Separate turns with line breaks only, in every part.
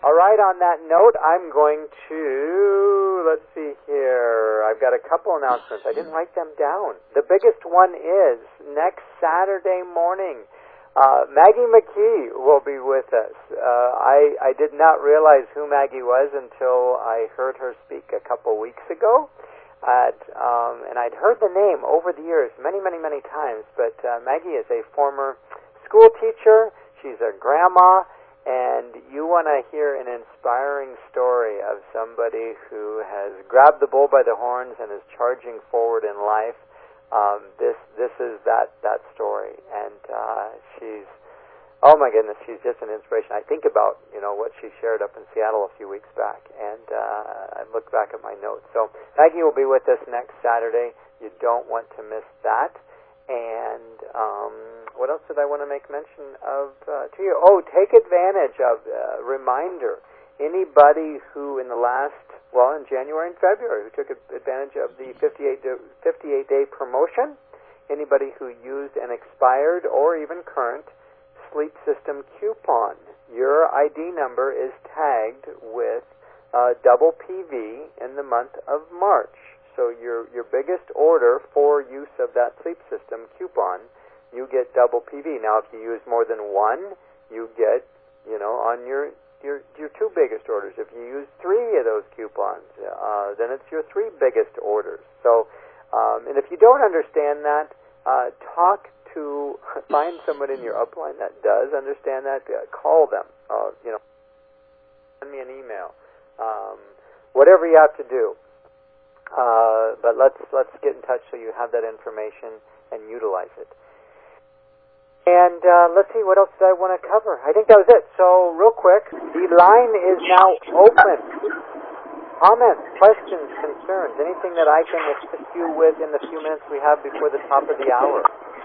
All right, on that note, I'm going to, let's see here. I've got a couple announcements. I didn't write them down. The biggest one is next Saturday morning, Maggie McKee will be with us. I did not realize who Maggie was until I heard her speak a couple weeks ago. And I'd heard the name over the years many, many, many times. But Maggie is a former school teacher. She's a grandma. And you want to hear an inspiring story of somebody who has grabbed the bull by the horns and is charging forward in life. This is that story, and she's, oh my goodness, she's just an inspiration. I think about what she shared up in Seattle a few weeks back, and I look back at my notes. So Maggie will be with us next Saturday. You don't want to miss that. And what else did I want to make mention of to you? Oh, take advantage of reminder. Anybody who in the last, in January and February, who took advantage of the 58-day promotion, anybody who used an expired or even current Sleep System coupon, your ID number is tagged with double PV in the month of March. So your biggest order for use of that Sleep System coupon, you get double PV. Now, if you use more than one, you get, on your two biggest orders. If you use three of those coupons, then it's your three biggest orders. So, and if you don't understand that, find someone in your upline that does understand that. Call them. Send me an email. Whatever you have to do. But let's get in touch so you have that information and utilize it. And let's see, what else did I want to cover? I think that was it. So real quick, the line is now open. Comments, questions, concerns, anything that I can assist you with in the few minutes we have before the top of the hour.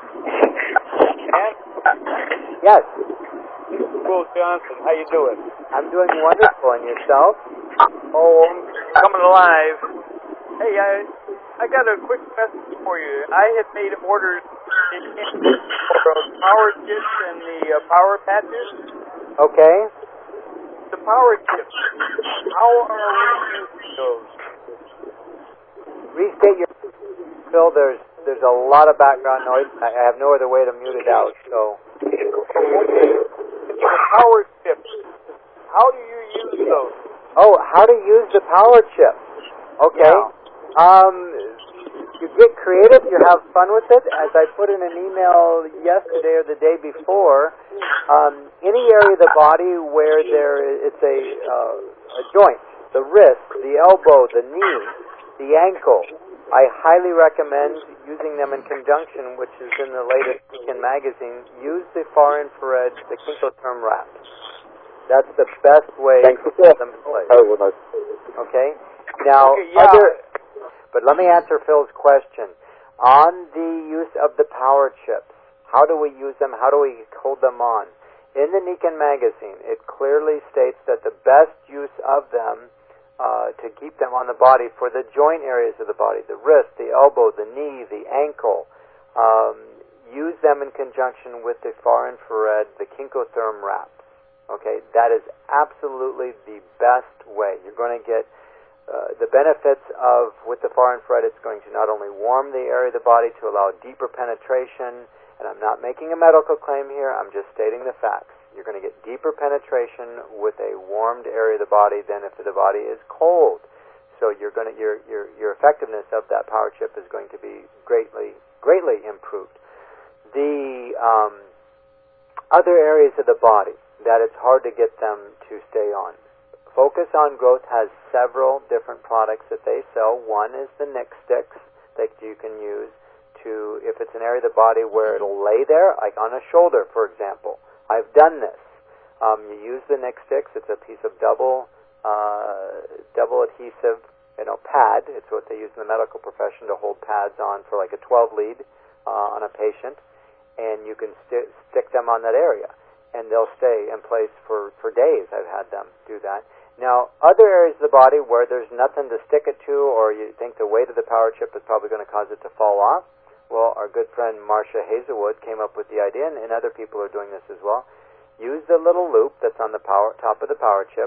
Yes.
Will Johnson, how you doing?
I'm doing wonderful. And yourself?
Oh, I'm coming alive. Hey, I got a quick message for you. I had made orders for power chips and the power patches.
Okay.
The power chips, how are we using those?
Restate your... Phil, there's a lot of background noise. I have no other way to mute it out, so...
The power chips, how do you use those?
Oh, how to use the power chips. Okay.
Yeah.
You get creative, you have fun with it. As I put in an email yesterday or the day before, any area of the body where it's a joint, the wrist, the elbow, the knee, the ankle, I highly recommend using them in conjunction, which is in the latest Beacon magazine. Use the far infrared, the Kinkotherm wrap. That's the best way to put them in place. Okay? Now, but let me answer Phil's question. On the use of the power chips, how do we use them? How do we hold them on? In the Nikken magazine, it clearly states that the best use of them to keep them on the body for the joint areas of the body, the wrist, the elbow, the knee, the ankle, use them in conjunction with the far infrared, the Kinkotherm wraps. Okay, that is absolutely the best way. You're going to get the benefits of, with the far infrared, it's going to not only warm the area of the body to allow deeper penetration, and I'm not making a medical claim here, I'm just stating the facts. You're going to get deeper penetration with a warmed area of the body than if the body is cold. So you're going to, your effectiveness of that power chip is going to be greatly improved. The other areas of the body that it's hard to get them to stay on. Focus on Growth has several different products that they sell. One is the Nick Sticks that you can use to, if it's an area of the body where it'll lay there, like on a shoulder, for example. I've done this. You use the Nick Sticks. It's a piece of double adhesive, pad. It's what they use in the medical profession to hold pads on for like a 12 lead on a patient, and you can stick them on that area, and they'll stay in place for days. I've had them do that. Now, other areas of the body where there's nothing to stick it to, or you think the weight of the power chip is probably going to cause it to fall off, well, our good friend Marcia Hazelwood came up with the idea, and other people are doing this as well. Use the little loop that's on the top of the power chip,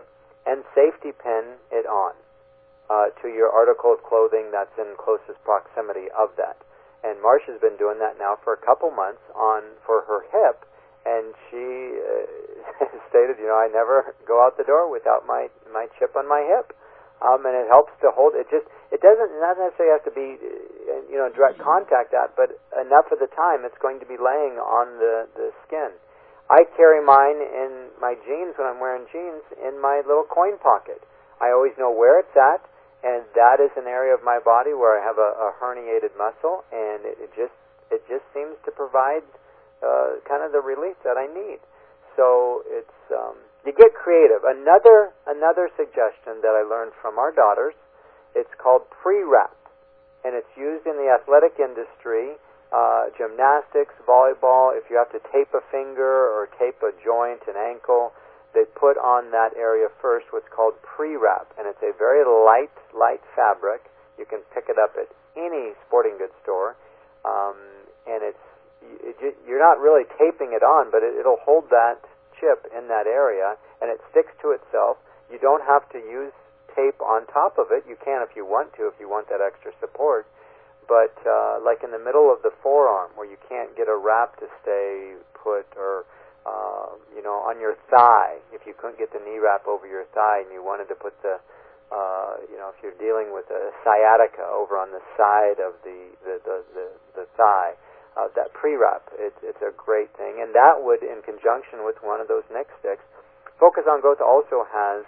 and safety pin it on to your article of clothing that's in closest proximity of that. And Marcia's been doing that now for a couple months for her hip, and she stated, I never go out the door without my chip on my hip, and it helps to hold it. It doesn't not necessarily have to be direct contact but enough of the time it's going to be laying on the skin. I carry mine in my jeans when I'm wearing jeans in my little coin pocket. I always know where it's at, and that is an area of my body where I have a herniated muscle, and it just seems to provide kind of the relief that I need. So it's you get creative. Another suggestion that I learned from our daughters, it's called pre-wrap, and it's used in the athletic industry, gymnastics, volleyball. If you have to tape a finger or tape a joint, an ankle, they put on that area first what's called pre-wrap, and it's a very light fabric. You can pick it up at any sporting goods store, and you're not really taping it on, but it'll hold that chip in that area, and it sticks to itself. You don't have to use tape on top of it. You can if you want that extra support. But like in the middle of the forearm where you can't get a wrap to stay put, or on your thigh, if you couldn't get the knee wrap over your thigh and you wanted to put the if you're dealing with a sciatica over on the side of the thigh, that pre-wrap, it's a great thing. And that would, in conjunction with one of those neck sticks, Focus on Growth also has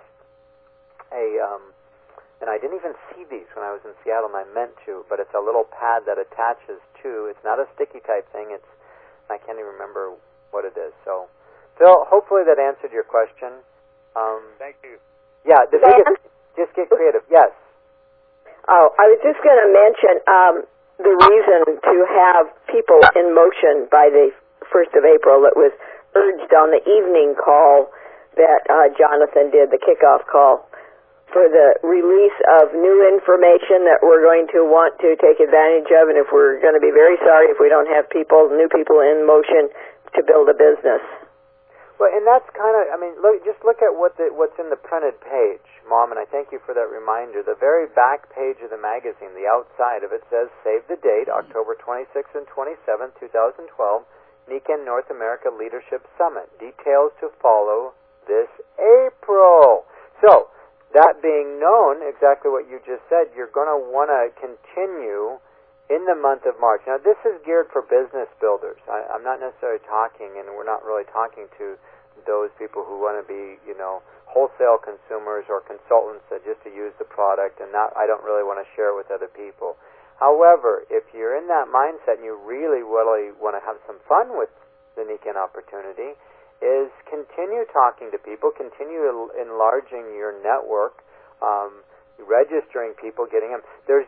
and I didn't even see these when I was in Seattle, and I meant to, but it's a little pad that attaches to, it's not a sticky type thing, I can't even remember what it is. So, Phil, hopefully that answered your question.
Thank you.
Yeah, just get creative. Yes.
Oh, I was just going to mention the reason to have people in motion by the 1st of April that was urged on the evening call that Jonathan did, the kickoff call, for the release of new information that we're going to want to take advantage of, and if we're going to be very sorry if we don't have new people in motion to build a business.
Well, and that's kind of, just look at what's in the printed page, Mom, and I thank you for that reminder. The very back page of the magazine, the outside of it says, save the date, October 26th and 27th, 2012, Nikken North America Leadership Summit. Details to follow this April. So, that being known, exactly what you just said, you're going to want to continue in the month of March. Now, this is geared for business builders. I'm not necessarily talking, and we're not really talking to those people who want to be, wholesale consumers or consultants that just to use the product, and I don't really want to share it with other people. However, if you're in that mindset and you really want to have some fun with the Nikken opportunity, is continue talking to people, continue enlarging your network, registering people, getting them.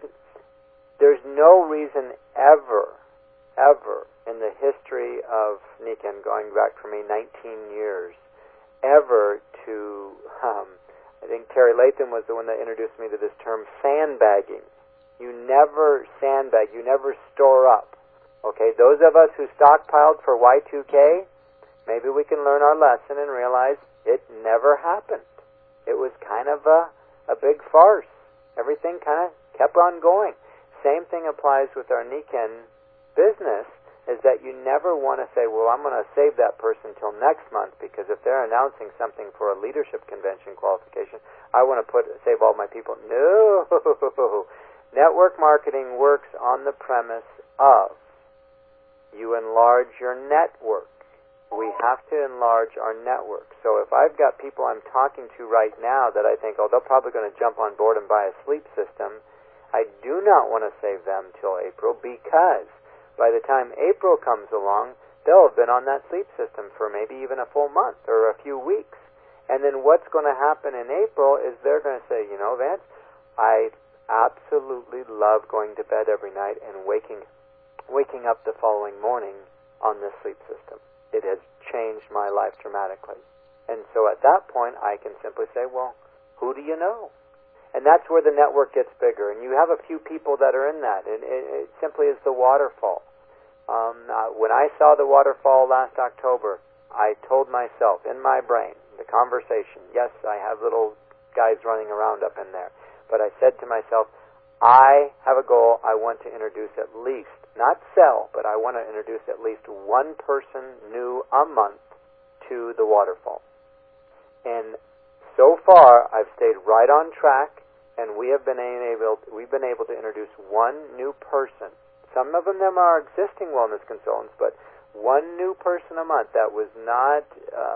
There's no reason ever in the history of Nikken, going back for me 19 years, ever to, I think Terry Latham was the one that introduced me to this term, sandbagging. You never sandbag, you never store up. Okay, those of us who stockpiled for Y2K, maybe we can learn our lesson and realize it never happened. It was kind of a big farce. Everything kind of kept on going. Same thing applies with our Nikken business, is that you never want to say, well, I'm going to save that person till next month, because if they're announcing something for a leadership convention qualification, I want to save all my people. No! Network marketing works on the premise of you enlarge your network. We have to enlarge our network. So if I've got people I'm talking to right now that I think, they're probably going to jump on board and buy a sleep system, I do not want to save them till April, because by the time April comes along, they'll have been on that sleep system for maybe even a full month or a few weeks. And then what's going to happen in April is they're going to say, Vance, I absolutely love going to bed every night and waking up the following morning on this sleep system. It has changed my life dramatically. And so at that point, I can simply say, well, who do you know? And that's where the network gets bigger. And you have a few people that are in that. It simply is the waterfall. When I saw the waterfall last October, I told myself in my brain, the conversation, yes, I have little guys running around up in there. But I said to myself, I have a goal. I want to introduce at least, not sell, but I want to introduce at least one person new a month to the waterfall. And so far, I've stayed right on track, and we've been able to introduce one new person. Some of them are existing wellness consultants, but one new person a month that was not,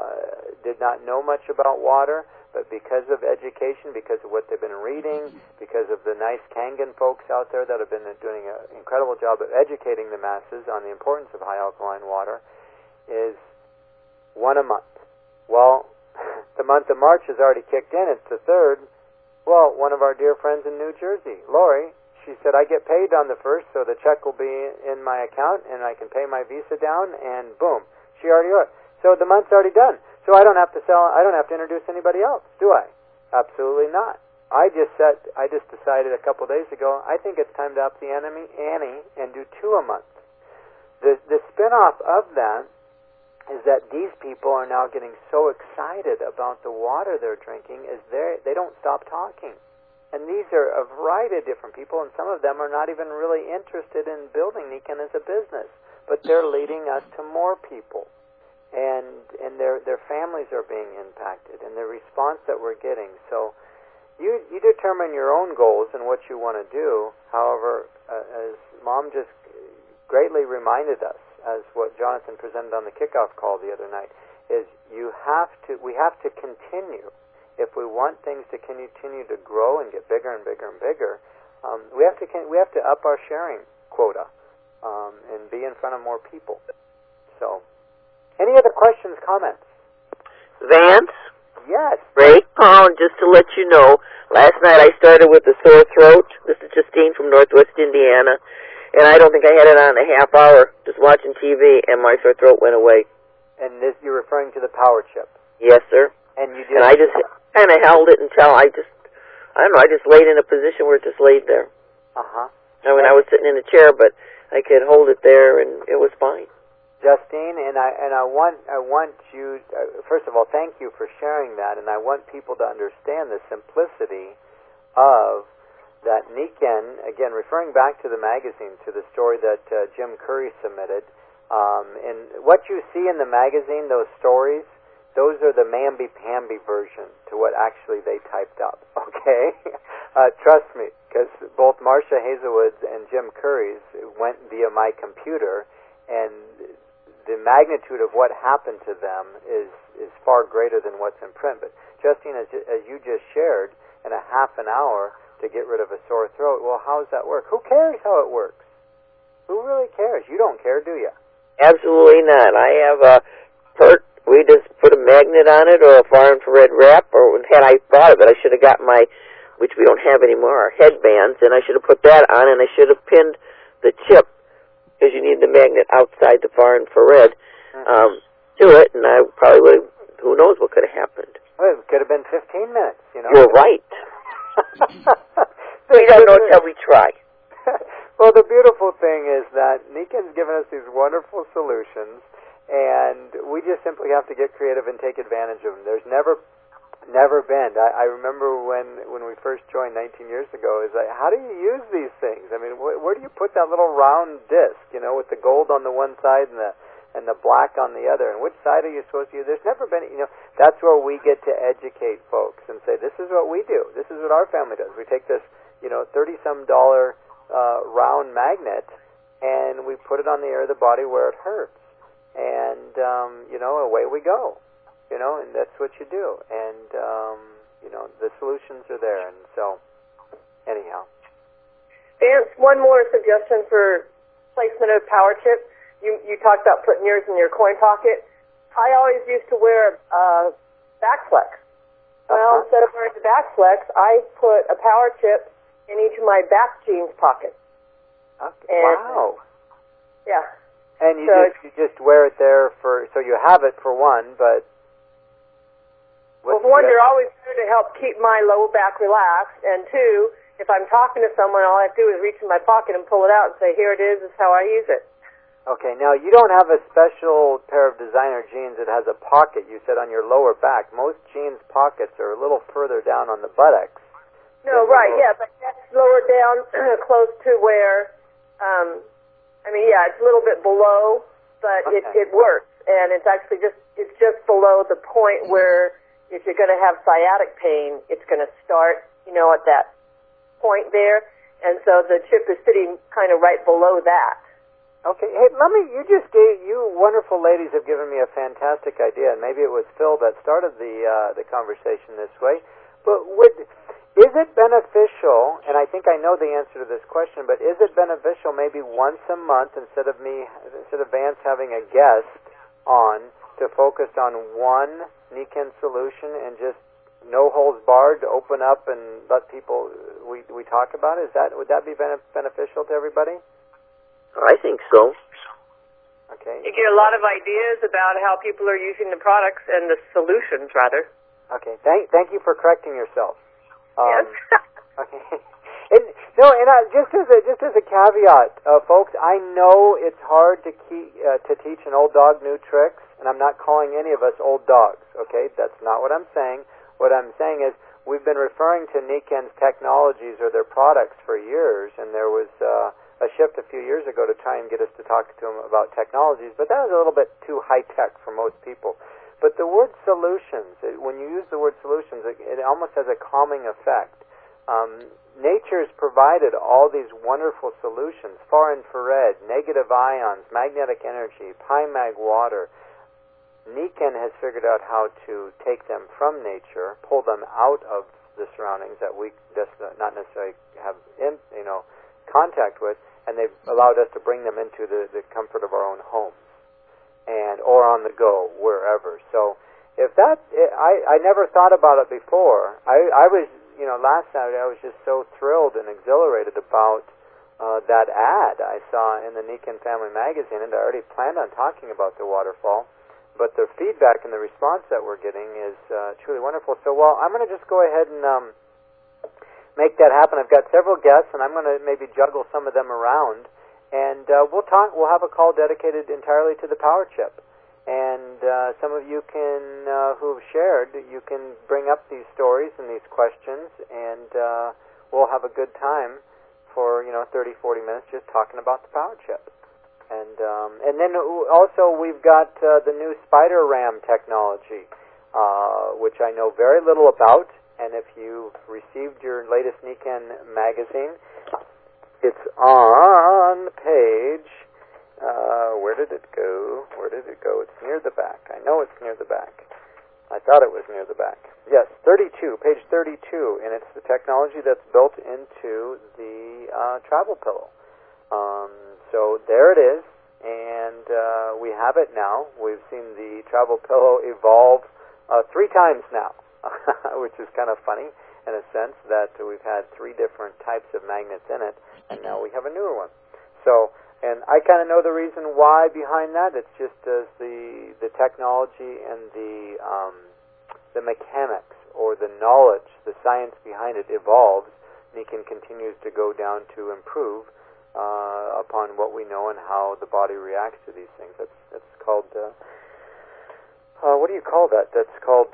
did not know much about water, but because of education, because of what they've been reading, because of the nice Kangen folks out there that have been doing an incredible job of educating the masses on the importance of high alkaline water, is one a month. Well, the month of March has already kicked in. It's the 3rd. Well, one of our dear friends in New Jersey, Lori, she said, I get paid on the 1st, so the check will be in my account, and I can pay my Visa down, and boom, she already wrote. So the month's already done. So I don't have to sell, I don't have to introduce anybody else, do I? Absolutely not. I just decided a couple days ago, I think it's time to up the ante and do 2 a month. The spin-off of that is that these people are now getting so excited about the water they're drinking is they don't stop talking. And these are a variety of different people, and some of them are not even really interested in building Nikken as a business, but they're leading us to more people. And their families are being impacted, and the response that we're getting. So you determine your own goals and what you want to do. However, as Mom just greatly reminded us, as what Jonathan presented on the kickoff call the other night, is we have to continue. If we want things to continue to grow and get bigger and bigger and bigger, we have to up our sharing quota and be in front of more people. So, any other questions, comments?
Vance?
Yes.
Ray? Just to let you know, last night I started with a sore throat. This is Justine from Northwest Indiana. And I don't think I had it on a half hour just watching TV, and my sore throat went away.
And this, you're referring to the Power Chip?
Yes, sir.
And you did.
And I just kind of held it until I just laid in a position where it just laid there.
Uh-huh.
I mean, I was sitting in a chair, but I could hold it there, and it was fine.
Justine, and I want you, first of all, thank you for sharing that, and I want people to understand the simplicity of that Nikken, again, referring back to the magazine, to the story that Jim Curry submitted, and what you see in the magazine, those stories, those are the mamby-pamby version to what actually they typed up, okay? Trust me, because both Marcia Hazelwood's and Jim Curry's went via my computer, and the magnitude of what happened to them is far greater than what's in print. But Justine, as you just shared, in a half an hour to get rid of a sore throat, well, how does that work? Who cares how it works? Who really cares? You don't care, do you?
Absolutely not. I have a PERT. We just put a magnet on it or a far infrared wrap, or had I thought of it, I should have got my, which we don't have anymore, our headbands, and I should have put that on, and I should have pinned the chip, because you need the magnet outside the far infrared, to it, and I probably would have, who knows what could have happened.
Well, it could have been 15 minutes, you know.
You're right. We don't know until we try.
Well, the beautiful thing is that Nikken's given us these wonderful solutions, and we just simply have to get creative and take advantage of them. There's never been. I remember when we first joined 19 years ago, is like, how do you use these things? I mean, where do you put that little round disc, you know, with the gold on the one side and the black on the other, and which side are you supposed to use? There's never been, you know, that's where we get to educate folks and say, this is what we do. This is what our family does. We take this, you know, $30-some round magnet, and we put it on the area of the body where it hurts. And, you know, away we go. You know, and that's what you do. And, you know, the solutions are there. And so, anyhow.
Vance, one more suggestion for placement of Power Chip. You talked about putting yours in your coin pocket. I always used to wear a back flex. Well, instead of wearing the back flex, I put a Power Chip in each of my back jeans pockets.
Okay. Wow.
Yeah.
And you just wear it there so you have it for one, but...
Well, for one, they're always there to help keep my lower back relaxed, and two, if I'm talking to someone, all I have to do is reach in my pocket and pull it out and say, here it is how I use it.
Okay, now you don't have a special pair of designer jeans that has a pocket, you said, on your lower back. Most jeans pockets are a little further down on the buttocks.
No, right, yeah, but that's lower down close to where, it's a little bit below, but
Okay.
it works. And it's actually it's just below the point where if you're going to have sciatic pain, it's going to start, at that point there. And so the chip is sitting kind of right below that.
Okay, hey, you wonderful ladies have given me a fantastic idea, and maybe it was Phil that started the conversation this way, but is it beneficial, and I think I know the answer to this question, but is it beneficial maybe once a month, instead of Vance having a guest on, to focus on one Nikken solution and just no holds barred, open up and let people, we talk about it? Would that be beneficial to everybody?
I think so.
Okay.
You get a lot of ideas about how people are using the products and the solutions, rather.
Okay. Thank you for correcting yourself.
Yes.
Okay. Just as a caveat, folks, I know it's hard to teach an old dog new tricks, and I'm not calling any of us old dogs. Okay, that's not what I'm saying. What I'm saying is we've been referring to Nikken's technologies or their products for years, and there was a shift a few years ago to try and get us to talk to them about technologies, but that was a little bit too high-tech for most people. But the word solutions, when you use the word solutions, it almost has a calming effect. Nature's provided all these wonderful solutions, far infrared, negative ions, magnetic energy, Pymag water. Nikken has figured out how to take them from nature, pull them out of the surroundings that we just not necessarily have contact with, and they've allowed us to bring them into the comfort of our own homes or on the go, wherever. So if I never thought about it before. I was, last Saturday I was just so thrilled and exhilarated about that ad I saw in the Nikken Family Magazine, and I already planned on talking about the waterfall, but the feedback and the response that we're getting is truly wonderful. So, I'm going to just go ahead and make that happen. I've got several guests, and I'm going to maybe juggle some of them around, and we'll have a call dedicated entirely to the power chip. And some of you who've shared, you can bring up these stories and these questions, and we'll have a good time for 30, 40 minutes just talking about the power chip. And then also we've got the new Spider Ram technology, which I know very little about. And if you received your latest Nikken magazine, it's on page, where did it go? It's near the back. I know it's near the back. I thought it was near the back. Yes, 32, page 32, and it's the technology that's built into the travel pillow. So there it is, and we have it now. We've seen the travel pillow evolve 3 times now. Which is kind of funny in a sense that we've had 3 different types of magnets in it, and now we have a newer one. So, and I kind of know the reason why behind that. It's just as the technology and the mechanics or the knowledge, the science behind it evolves, Nikken continues to go down to improve upon what we know and how the body reacts to these things. That's called what do you call that? That's called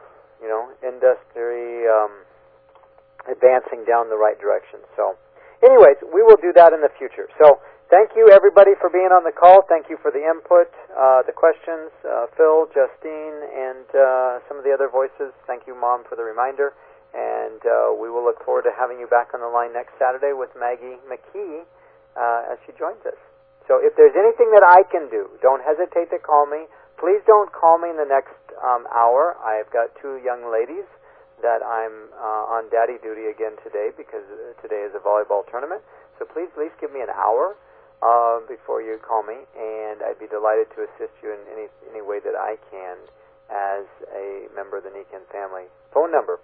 industry advancing down the right direction. So, anyways, we will do that in the future. So, thank you, everybody, for being on the call. Thank you for the input, the questions, Phil, Justine, and some of the other voices. Thank you, Mom, for the reminder. And we will look forward to having you back on the line next Saturday with Maggie McKee as she joins us. So, if there's anything that I can do, don't hesitate to call me. Please don't call me in the next hour. I've got 2 young ladies that I'm on daddy duty again today because today is a volleyball tournament. So please at least give me an hour before you call me, and I'd be delighted to assist you in any way that I can as a member of the Nikken family. Phone number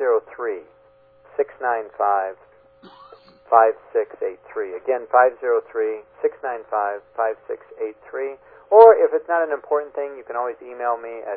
503-695-5683. Again, 503-695-5683. Or if it's not an important thing, you can always email me at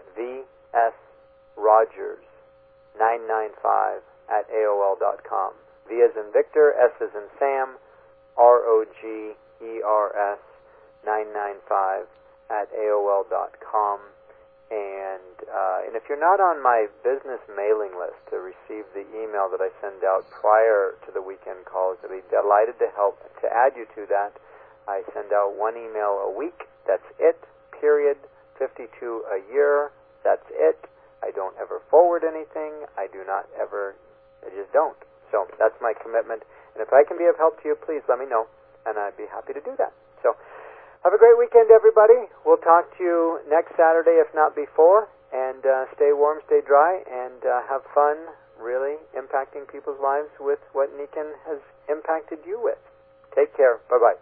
vsrogers995@aol.com. V as in Victor, S as in Sam, ROGERS AOL.com. And if you're not on my business mailing list to receive the email that I send out prior to the weekend calls, I'd be delighted to help to add you to that. I send out one email a week. That's it, period. 52 a year. That's it. I don't ever forward anything. I just don't. So that's my commitment. And if I can be of help to you, please let me know, and I'd be happy to do that. So have a great weekend, everybody. We'll talk to you next Saturday, if not before. And stay warm, stay dry, and have fun really impacting people's lives with what Nikken has impacted you with. Take care. Bye-bye.